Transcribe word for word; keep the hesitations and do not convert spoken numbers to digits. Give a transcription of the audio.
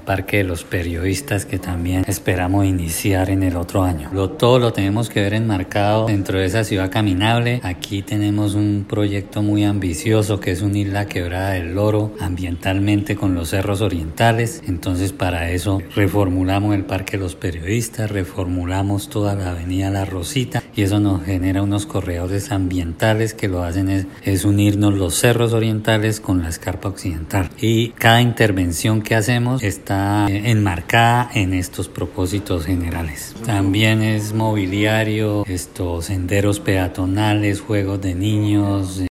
Parque de los Periodistas, que también esperamos iniciar en el otro año. Lo, todo lo tenemos que ver enmarcado dentro de esa ciudad caminable. Aquí tenemos un proyecto muy ambicioso que es unir la Quebrada del Loro ambientalmente con los cerros orientales. Entonces para eso reformulamos el Parque de los Periodistas, reformulamos toda la avenida La Rosita y eso nos genera unos corredores ambientales que lo hacen es, es unirnos los cerros orientales con la escarpa occidental. Y cada intervención que hacemos está enmarcada en estos propósitos generales. También es mobiliario, estos senderos peatonales, juegos de niños,